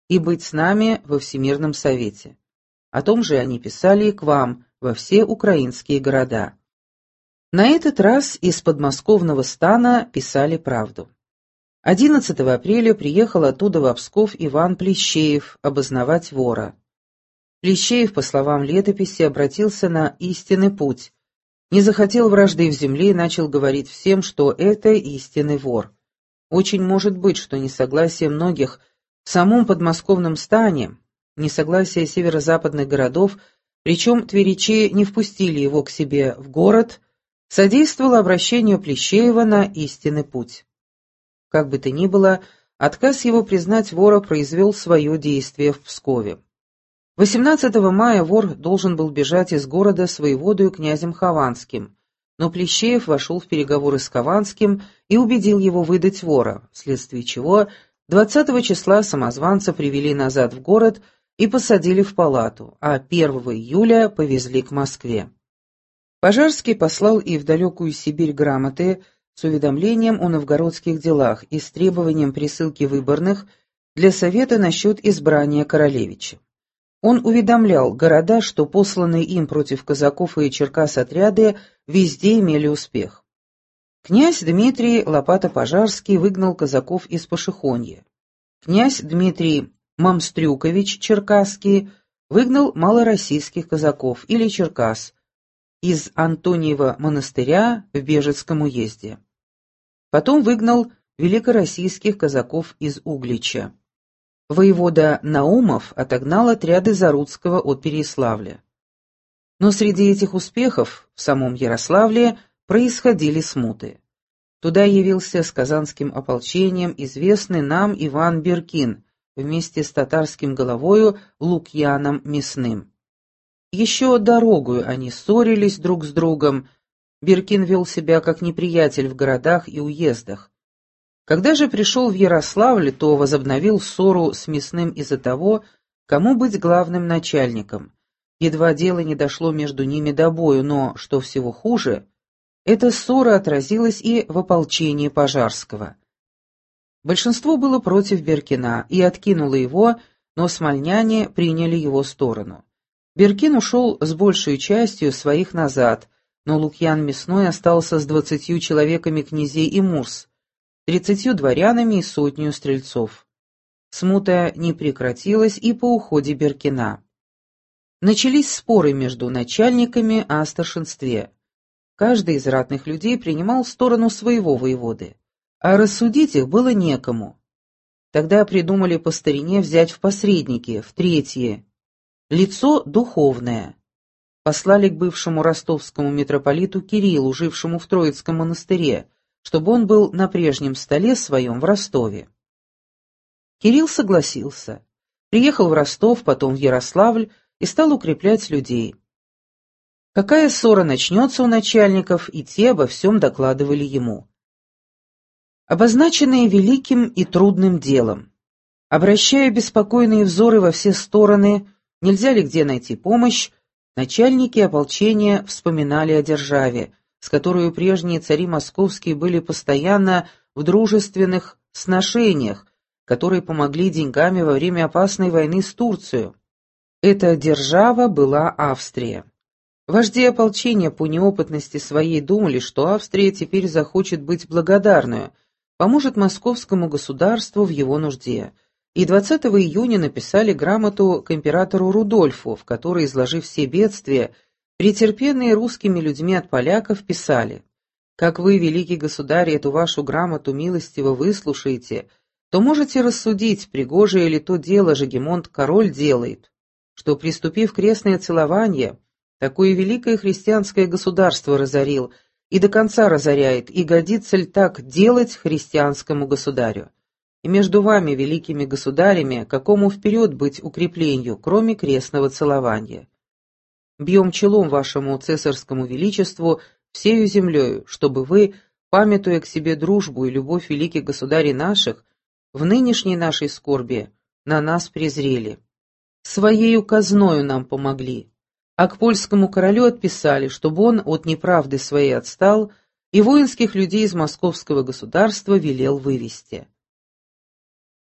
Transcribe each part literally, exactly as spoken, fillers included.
и быть с нами во Всемирном Совете. О том же они писали и к вам во все украинские города. На этот раз из подмосковного стана писали правду. одиннадцатого апреля приехал оттуда в Псков Иван Плещеев обознавать вора. Плещеев, по словам летописи, обратился на истинный путь, не захотел вражды в земле и начал говорить всем, что это истинный вор. Очень может быть, что несогласие многих в самом подмосковном стане, несогласие северо-западных городов, причем тверичи не впустили его к себе в город, содействовало обращению Плещеева на истинный путь. Как бы то ни было, отказ его признать вора произвел свое действие в Пскове. восемнадцатого мая вор должен был бежать из города с воеводою князем Хованским, но Плещеев вошел в переговоры с Хованским и убедил его выдать вора, вследствие чего двадцатого числа самозванца привели назад в город и посадили в палату, а первого июля повезли к Москве. Пожарский послал и в далекую Сибирь грамоты с уведомлением о новгородских делах и с требованием присылки выборных для совета насчет избрания королевича. Он уведомлял города, что посланные им против казаков и черкас отряды везде имели успех. Князь Дмитрий Лопата-Пожарский выгнал казаков из Пашихонья. Князь Дмитрий Мамстрюкович Черкасский выгнал малороссийских казаков или черкас из Антониева монастыря в Бежецком уезде. Потом выгнал великороссийских казаков из Углича. Воевода Наумов отогнал отряды Заруцкого от Переяславля. Но среди этих успехов в самом Ярославле происходили смуты. Туда явился с казанским ополчением известный нам Иван Беркин вместе с татарским головою Лукьяном Мясным. Еще дорогою они ссорились друг с другом. Беркин вел себя как неприятель в городах и уездах. Когда же пришел в Ярославль, то возобновил ссору с Мясным из-за того, кому быть главным начальником. Едва дело не дошло между ними до бою, но, что всего хуже, эта ссора отразилась и в ополчении Пожарского. Большинство было против Беркина и откинуло его, но смольняне приняли его сторону. Беркин ушел с большей частью своих назад, но Лукьян Мясной остался с двадцатью человеками князей и мурс, тридцатью дворянами и сотню стрельцов. Смута не прекратилась и по уходе Беркина. Начались споры между начальниками о старшинстве. Каждый из ратных людей принимал сторону своего воеводы, а рассудить их было некому. Тогда придумали по старине взять в посредники, в третье, лицо духовное. Послали к бывшему ростовскому митрополиту Кириллу, жившему в Троицком монастыре, чтобы он был на прежнем столе своем в Ростове. Кирилл согласился, приехал в Ростов, потом в Ярославль и стал укреплять людей. Какая ссора начнется у начальников, и те обо всем докладывали ему. Обозначенные великим и трудным делом, обращая беспокойные взоры во все стороны, нельзя ли где найти помощь, начальники ополчения вспоминали о державе, с которой прежние цари московские были постоянно в дружественных сношениях, которые помогли деньгами во время опасной войны с Турцией. Эта держава была Австрия. Вожди ополчения по неопытности своей думали, что Австрия теперь захочет быть благодарной, поможет московскому государству в его нужде, и двадцатого июня написали грамоту к императору Рудольфу, в которой, изложив все бедствия, претерпенные русскими людьми от поляков, писали: «Как вы, великий государь, эту вашу грамоту милостиво выслушаете, то можете рассудить, пригожее ли то дело Жегемонт-король делает, что, приступив крестное целование, такое великое христианское государство разорил и до конца разоряет, и годится ли так делать христианскому государю? И между вами, великими государями, какому вперед быть укреплению, кроме крестного целования? Бьем челом вашему цесарскому величеству всею землею, чтобы вы, памятуя к себе дружбу и любовь великих государей наших, в нынешней нашей скорби на нас презрели. Своею казною нам помогли, а к польскому королю отписали, чтобы он от неправды своей отстал и воинских людей из московского государства велел вывести».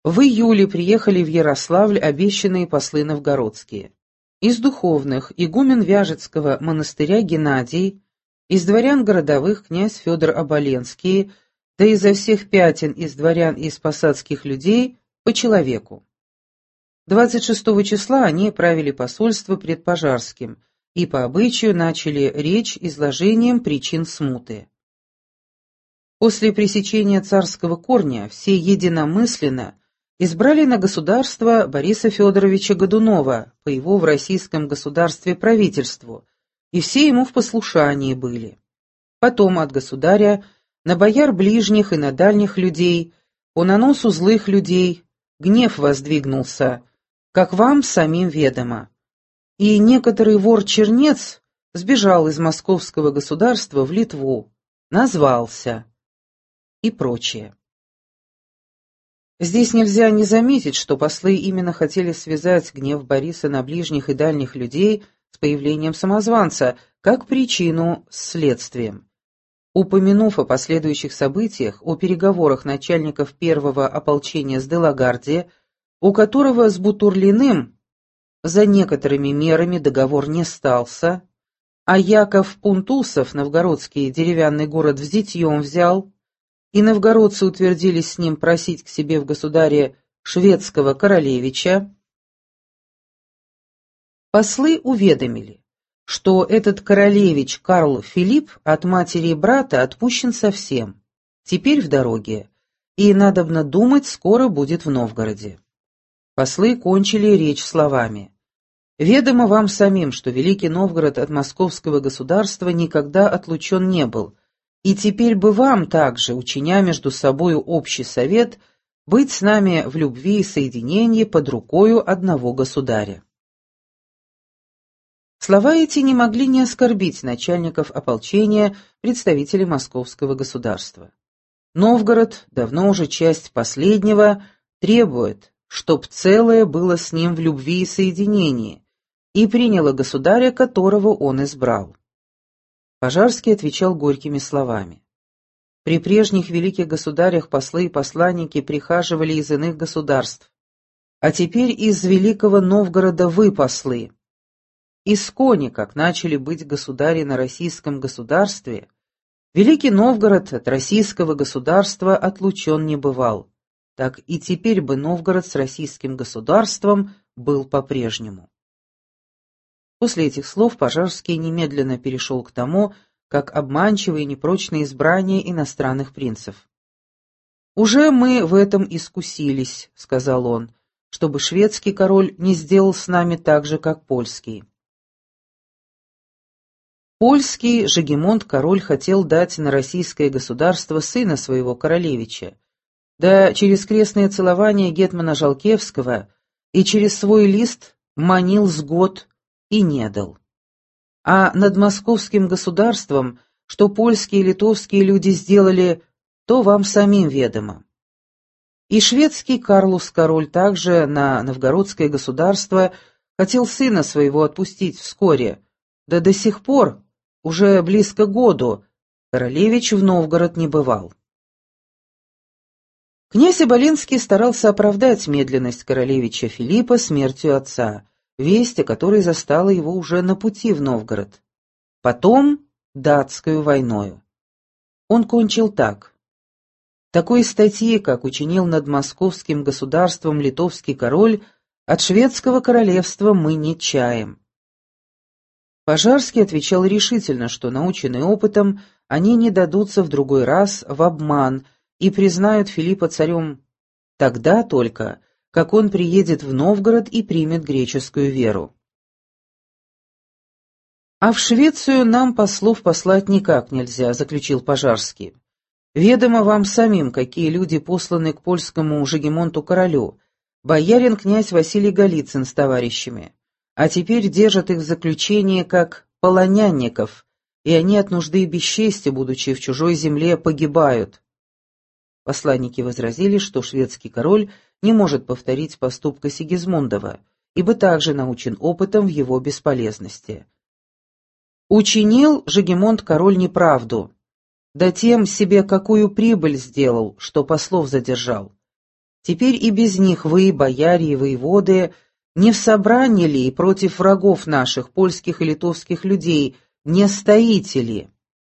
В июле приехали в Ярославль обещанные послы новгородские. Из духовных игумен Вяжецкого монастыря Геннадий, из дворян городовых князь Федор Оболенский, да изо всех пятен из дворян и из посадских людей по человеку. двадцать шестого числа они правили посольство пред Пожарским и по обычаю начали речь изложением причин смуты. После пресечения царского корня все единомысленно избрали на государство Бориса Федоровича Годунова по его в российском государстве правительству, и все ему в послушании были. Потом от государя на бояр ближних и на дальних людей, по наносу злых людей, гнев воздвигнулся, как вам самим ведомо. И некоторый вор-чернец сбежал из московского государства в Литву, назвался и прочее. Здесь нельзя не заметить, что послы именно хотели связать гнев Бориса на ближних и дальних людей с появлением самозванца, как причину с следствием. Упомянув о последующих событиях, о переговорах начальников первого ополчения с Делагарди, у которого с Бутурлиным за некоторыми мерами договор не стался, а Яков Пунтусов, новгородский деревянный город, взятьем взял, и новгородцы утвердились с ним просить к себе в государе шведского королевича, послы уведомили, что этот королевич Карл Филипп от матери и брата отпущен совсем, теперь в дороге, и, надобно думать, скоро будет в Новгороде. Послы кончили речь словами: «Ведомо вам самим, что Великий Новгород от московского государства никогда отлучен не был, и теперь бы вам также, учиня между собою общий совет, быть с нами в любви и соединении под рукою одного государя». Слова эти не могли не оскорбить начальников ополчения, представителей московского государства. Новгород, давно уже часть последнего, требует, чтоб целое было с ним в любви и соединении, и приняло государя, которого он избрал. Пожарский отвечал горькими словами: «При прежних великих государях послы и посланники прихаживали из иных государств, а теперь из великого Новгорода вы послы. Искони, как начали быть государи на российском государстве, Великий Новгород от российского государства отлучен не бывал, так и теперь бы Новгород с российским государством был по-прежнему». После этих слов Пожарский немедленно перешел к тому, как обманчивое и непрочное избрание иностранных принцев. «Уже мы в этом искусились», — сказал он, — «чтобы шведский король не сделал с нами так же, как польский». Польский Жегемонт-король хотел дать на российское государство сына своего королевича, да через крестное целование гетмана Жалкевского и через свой лист манил с год и не дал. А над московским государством, что польские и литовские люди сделали, то вам самим ведомо. И шведский Карлус-король также на новгородское государство хотел сына своего отпустить вскоре, да до сих пор, уже близко году, королевич в Новгород не бывал. Князь Оболенский старался оправдать медленность королевича Филиппа смертью отца, весть о которой застала его уже на пути в Новгород. Потом датскую войною. Он кончил так: «Такой статьи, как учинил над московским государством литовский король, от шведского королевства мы не чаем». Пожарский отвечал решительно, что, наученные опытом, они не дадутся в другой раз в обман и признают Филиппа царем тогда только, как он приедет в Новгород и примет греческую веру. «А в Швецию нам послов послать никак нельзя», — заключил Пожарский. «Ведомо вам самим, какие люди посланы к польскому Жегемонту-королю, боярин князь Василий Голицын с товарищами, а теперь держат их в заключении как полонянников, и они от нужды и бесчестия, будучи в чужой земле, погибают». Посланники возразили, что шведский король не может повторить поступка Сигизмундова, ибо также научен опытом в его бесполезности. Учинил Жегемонт-король неправду, да тем себе какую прибыль сделал, что послов задержал. Теперь и без них вы, бояре и воеводы, не в собрании ли и против врагов наших, польских и литовских людей, не стоите ли?»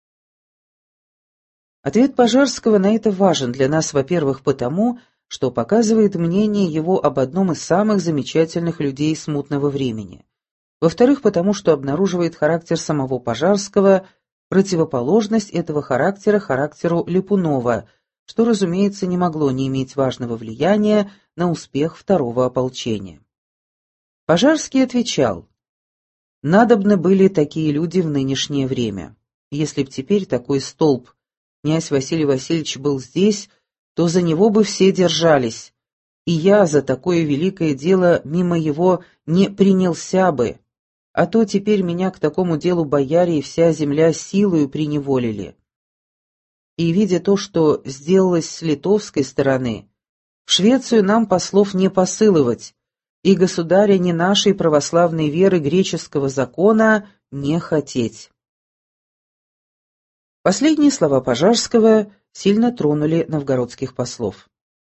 Ответ Пожарского на это важен для нас, во-первых, потому, что показывает мнение его об одном из самых замечательных людей смутного времени. Во-вторых, потому что обнаруживает характер самого Пожарского, противоположность этого характера характеру Липунова, что, разумеется, не могло не иметь важного влияния на успех второго ополчения. Пожарский отвечал: «Надобны были такие люди в нынешнее время. Если б теперь такой столб князь Василий Васильевич был здесь, то за него бы все держались, и я за такое великое дело мимо его не принялся бы, а то теперь меня к такому делу бояре и вся земля силою приневолили. И, видя то, что сделалось с литовской стороны, в Швецию нам послов не посылывать, и государя не нашей православной веры греческого закона не хотеть». Последние слова Пожарского сильно тронули новгородских послов.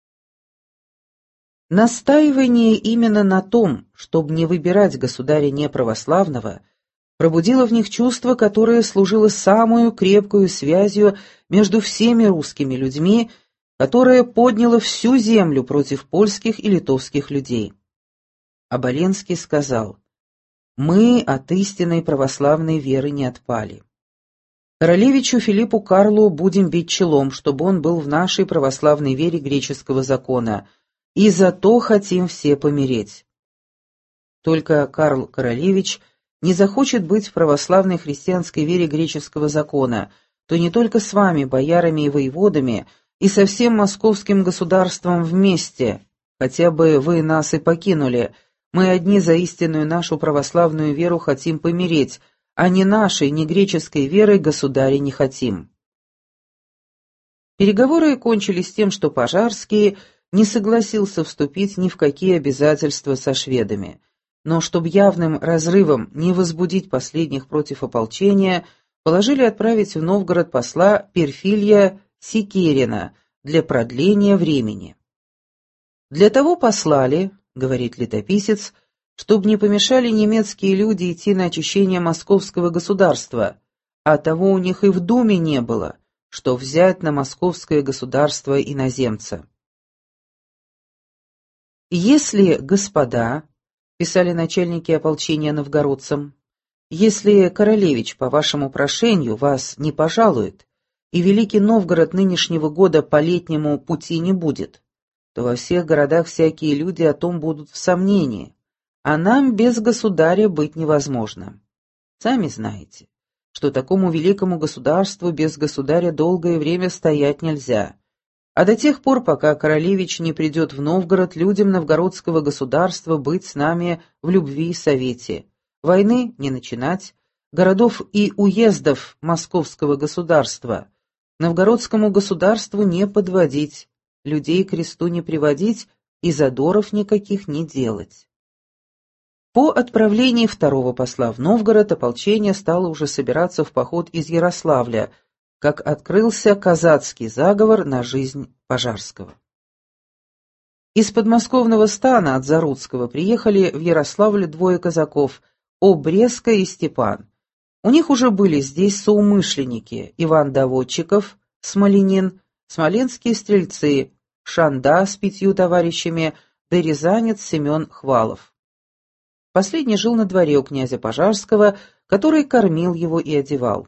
Настаивание именно на том, чтобы не выбирать государя неправославного, пробудило в них чувство, которое служило самую крепкую связью между всеми русскими людьми, которое подняло всю землю против польских и литовских людей. Оболенский сказал: «Мы от истинной православной веры не отпали. Королевичу Филиппу Карлу будем бить челом, чтобы он был в нашей православной вере греческого закона, и за то хотим все помереть. Только Карл Королевич не захочет быть в православной христианской вере греческого закона, то не только с вами, боярами и воеводами, и со всем московским государством вместе, хотя бы вы нас и покинули, мы одни за истинную нашу православную веру хотим помереть, а не нашей, не греческой верой государя не хотим». Переговоры кончились тем, что Пожарский не согласился вступить ни в какие обязательства со шведами, но чтобы явным разрывом не возбудить последних против ополчения, положили отправить в Новгород посла Перфилья Сикерина для продления времени. «Для того послали, — говорит летописец, — чтобы не помешали немецкие люди идти на очищение московского государства, а того у них и в думе не было, что взять на московское государство иноземца. Если, господа, — писали начальники ополчения новгородцам, — если королевич по вашему прошению вас не пожалует, и Великий Новгород нынешнего года по летнему пути не будет, то во всех городах всякие люди о том будут в сомнении, а нам без государя быть невозможно. Сами знаете, что такому великому государству без государя долгое время стоять нельзя, а до тех пор, пока королевич не придет в Новгород, людям новгородского государства быть с нами в любви и совете, войны не начинать, городов и уездов московского государства новгородскому государству не подводить, людей к кресту не приводить и задоров никаких не делать. По отправлении второго посла в Новгород ополчение стало уже собираться в поход из Ярославля, как открылся казацкий заговор на жизнь Пожарского. Из подмосковного стана от Заруцкого приехали в Ярославль двое казаков – Обрезка и Степан. У них уже были здесь соумышленники – Иван Доводчиков, Смоленин, смоленские стрельцы, Шанда с пятью товарищами, да рязанец Семен Хвалов. Последний жил на дворе у князя Пожарского, который кормил его и одевал.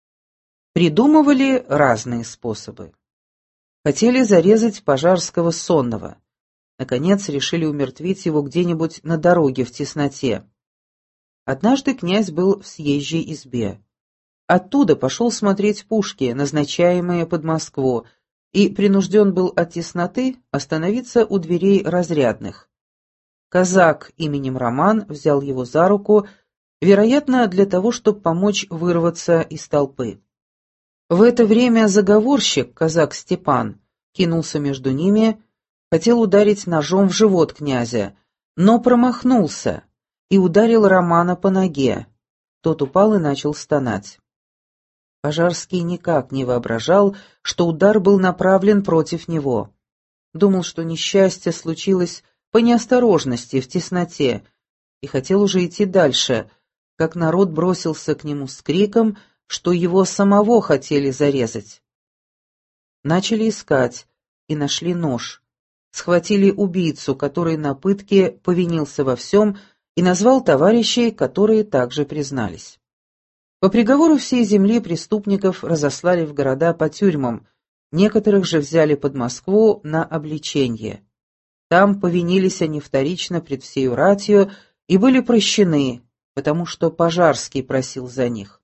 Придумывали разные способы. Хотели зарезать Пожарского сонного. Наконец решили умертвить его где-нибудь на дороге в тесноте. Однажды князь был в съезжей избе. Оттуда пошел смотреть пушки, назначаемые под Москву, и принужден был от тесноты остановиться у дверей разрядных. Казак именем Роман взял его за руку, вероятно, для того, чтобы помочь вырваться из толпы. В это время заговорщик, казак Степан, кинулся между ними, хотел ударить ножом в живот князя, но промахнулся и ударил Романа по ноге. Тот упал и начал стонать. Пожарский никак не воображал, что удар был направлен против него. думал, что несчастье случилось по неосторожности, в тесноте, и хотел уже идти дальше, как народ бросился к нему с криком, что его самого хотели зарезать. Начали искать и нашли нож. Схватили убийцу, который на пытке повинился во всем и назвал товарищей, которые также признались. По приговору всей земли преступников разослали в города по тюрьмам, некоторых же взяли под Москву на обличение. Там повинились они вторично пред всею ратью и были прощены, потому что Пожарский просил за них.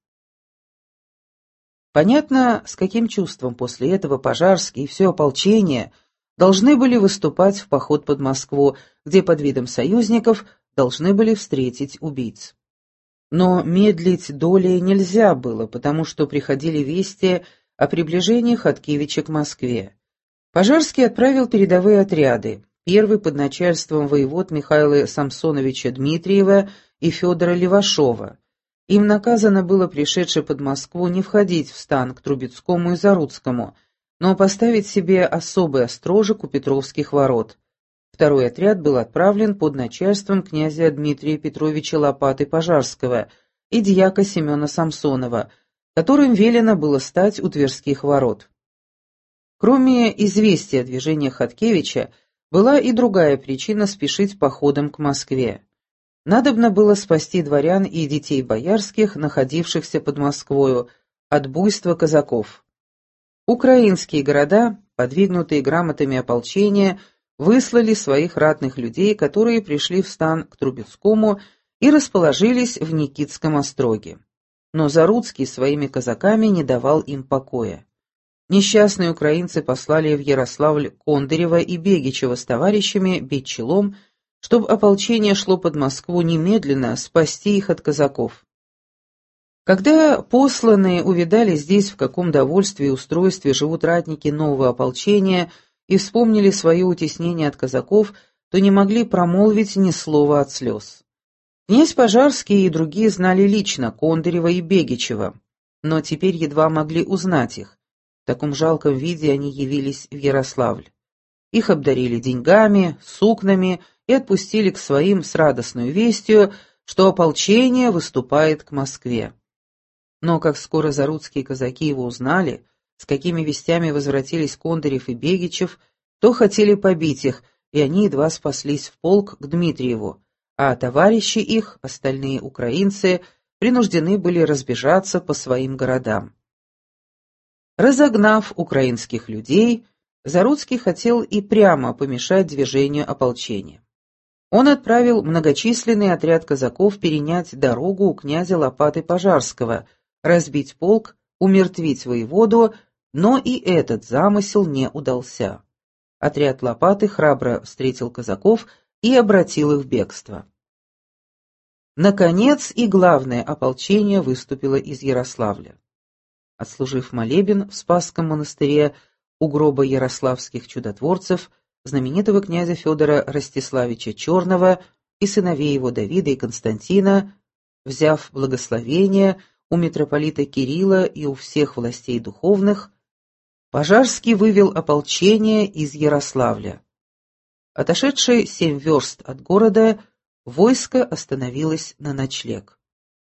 Понятно, с каким чувством после этого Пожарский и все ополчение должны были выступать в поход под Москву, где под видом союзников должны были встретить убийц. Но медлить долей нельзя было, потому что приходили вести о приближении Хаткевича к Москве. Пожарский отправил передовые отряды, первый под начальством воевод Михаила Самсоновича Дмитриева и Федора Левашова. Им наказано было, пришедший под Москву, не входить в стан к Трубецкому и Заруцкому, но поставить себе особый острожек у Петровских ворот. Второй отряд был отправлен под начальством князя Дмитрия Петровича Лопаты-Пожарского и дьяка Семена Самсонова, которым велено было стать у Тверских ворот. Кроме известия о движении Хаткевича, была и другая причина спешить походом к Москве. Надобно было спасти дворян и детей боярских, находившихся под Москвою, от буйства казаков. Украинские города, подвигнутые грамотами ополчения, выслали своих ратных людей, которые пришли в стан к Трубецкому и расположились в Никитском остроге. Но Заруцкий своими казаками не давал им покоя. Несчастные украинцы послали в Ярославль Кондарева и Бегичева с товарищами бить челом, чтобы ополчение шло под Москву немедленно спасти их от казаков. Когда посланные увидали здесь, в каком довольстве и устройстве живут ратники нового ополчения, и вспомнили свое утеснение от казаков, то не могли промолвить ни слова от слез. Князь Пожарский и другие знали лично Кондарева и Бегичева, но теперь едва могли узнать их. В таком жалком виде они явились в Ярославль. Их обдарили деньгами, сукнами и отпустили к своим с радостной вестью, что ополчение выступает к Москве. Но как скоро заруцкие казаки его узнали, с какими вестями возвратились Кондарев и Бегичев, то хотели побить их, и они едва спаслись в полк к Дмитриеву, а товарищи их, остальные украинцы, принуждены были разбежаться по своим городам. Разогнав украинских людей, Заруцкий хотел и прямо помешать движению ополчения. Он отправил многочисленный отряд казаков перенять дорогу у князя Лопаты-Пожарского, разбить полк, умертвить воеводу, но и этот замысел не удался. Отряд Лопаты храбро встретил казаков и обратил их в бегство. Наконец и главное ополчение выступило из Ярославля. Отслужив молебен в Спасском монастыре у гроба ярославских чудотворцев, знаменитого князя Федора Ростиславича Черного и сыновей его Давида и Константина, взяв благословение у митрополита Кирилла и у всех властей духовных, Пожарский вывел ополчение из Ярославля. Отошедшие семь верст от города, войско остановилось на ночлег.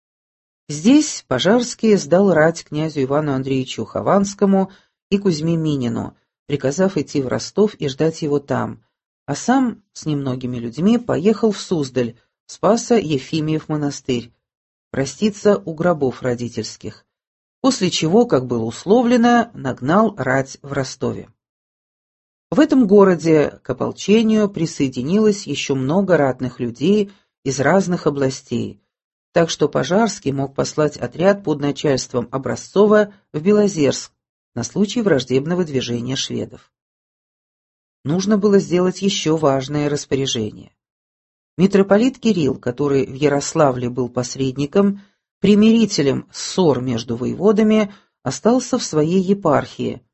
Здесь Пожарский сдал рать князю Ивану Андреевичу Хованскому и Кузьме Минину, приказав идти в Ростов и ждать его там, а сам с немногими людьми поехал в Суздаль, в Спасо-Ефимиев монастырь, проститься у гробов родительских, после чего, как было условлено, нагнал рать в Ростове. В этом городе к ополчению присоединилось еще много ратных людей из разных областей, так что Пожарский мог послать отряд под начальством Образцова в Белозерск на случай враждебного движения шведов. Нужно было сделать еще важное распоряжение. Митрополит Кирилл, который в Ярославле был посредником, примирителем ссор между воеводами, остался в своей епархии,